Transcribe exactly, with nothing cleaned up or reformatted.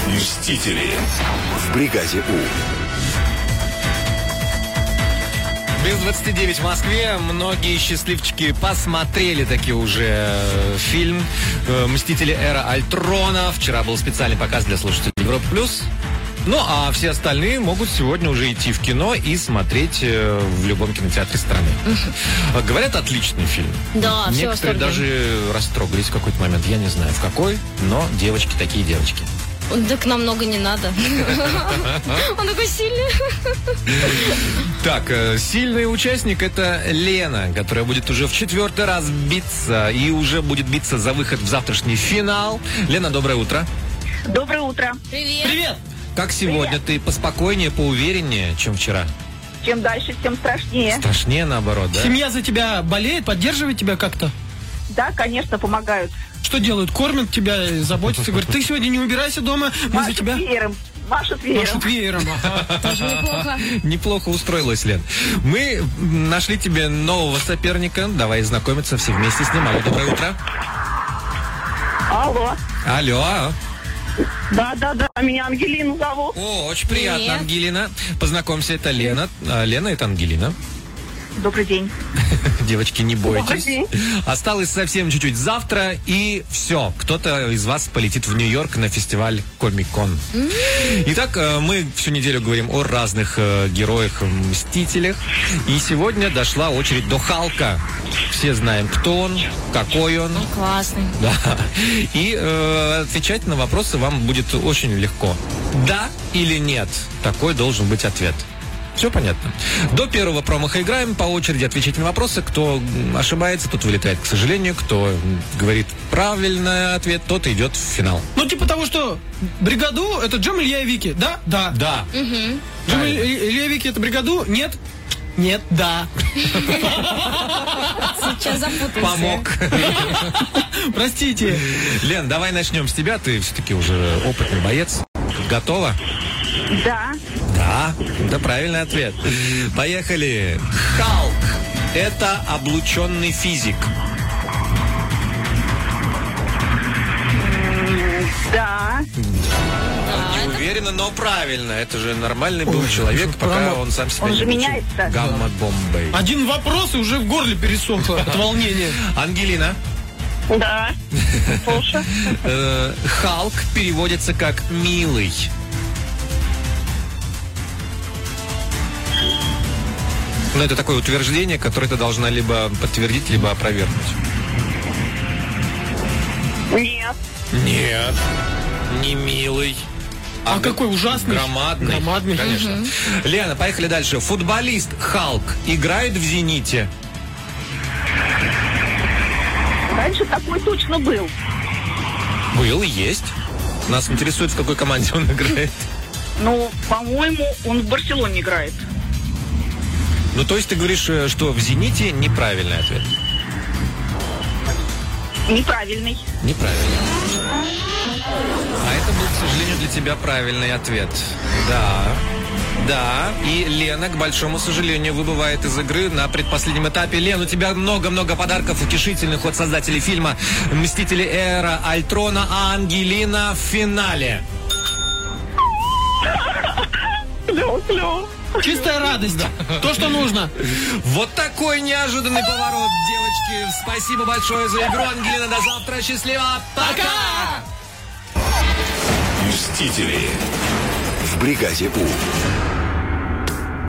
Мстители. В бригаде У. Без двадцати девяти в Москве. Многие счастливчики посмотрели таки уже фильм «Мстители. Эра Альтрона». Вчера был специальный показ для слушателей Европа Плюс. Ну, а все остальные могут сегодня уже идти в кино и смотреть в любом кинотеатре страны. Говорят, отличный фильм. Да, все Некоторые даже растрогались в какой-то момент. Я не знаю, в какой, но девочки такие девочки. Так нам много не надо. Он такой сильный. Так, сильный участник — это Лена, которая будет уже в четвертый раз биться и уже будет биться за выход в завтрашний финал. Лена, доброе утро. Доброе утро. Привет. Привет. Как сегодня? Привет. Ты поспокойнее, поувереннее, чем вчера? Чем дальше, тем страшнее. Страшнее, наоборот, да? Семья за тебя болеет, поддерживает тебя как-то? Да, конечно, помогают. Что делают? Кормят тебя, заботятся, говорят, ты сегодня не убирайся дома, мы Машут за тебя... веером. Машут веером. Машут веером. Ага. Тоже неплохо. Неплохо устроилась, Лен. Мы нашли тебе нового соперника. Давай знакомиться все вместе с ним. Алло, доброе утро. Алло. Алло. Да, да, да, меня Ангелина зовут. О, очень приятно, Привет. Ангелина. Познакомься, это Лена. А, Лена, это Ангелина. Добрый день. Девочки, не Добрый бойтесь. день. Осталось совсем чуть-чуть завтра, и все. Кто-то из вас полетит в Нью-Йорк на фестиваль Комик-Кон. Итак, э, мы всю неделю говорим о разных э, героях-мстителях. И сегодня дошла очередь до Халка. Все знаем, кто он, какой он. Классный. Да. И э, отвечать на вопросы вам будет очень легко. Да или нет? Такой должен быть ответ. Все понятно. До первого промаха играем. По очереди отвечать на вопросы. Кто ошибается, тот вылетает, к сожалению. Кто говорит правильный ответ, тот идет в финал. Ну, типа того, что бригаду это Джем, Илья и Вики, да? Да. Да. Джем, Правильно. Илья и Вики это бригаду? Нет? Нет, да. Сейчас запутаемся. Помог. Простите. Лен, давай начнем с тебя. Ты все-таки уже опытный боец. Готова? Да. Да. Да, правильный ответ. Поехали. Халк – это облученный физик. Да. Не уверена, но правильно. Это же нормальный был человек, пока прямо- он сам себя Он не же облучил меняется. гамма-бомбой. Один вопрос, и уже в горле пересохло от волнения. Ангелина. Да. Слушай. Э, Халк переводится как «милый». Но это такое утверждение, которое ты должна либо подтвердить, либо опровергнуть. Нет. Нет, не милый. А какой ужасный. Громадный. Громадный. Конечно. Лена, поехали дальше. Футболист Халк играет в «Зените». Раньше такой точно был. Был и есть. Нас интересует, в какой команде он играет. Ну, по-моему, он в Барселоне играет. Ну, то есть ты говоришь, э, что в «Зените» неправильный ответ. Неправильный. Неправильно. А это был, к сожалению, для тебя правильный ответ. Да. Да. И Лена, к большому сожалению, выбывает из игры на предпоследнем этапе. Лен, у тебя много-много подарков утешительных от создателей фильма «Мстители. Эра Альтрона», а Ангелина в финале. Клево, клево. Чистая радость. То, что нужно. Вот такой неожиданный поворот, девочки. Спасибо большое за игру, Ангелина. До завтра. Счастливо. Пока! Мстители. В бригаде У.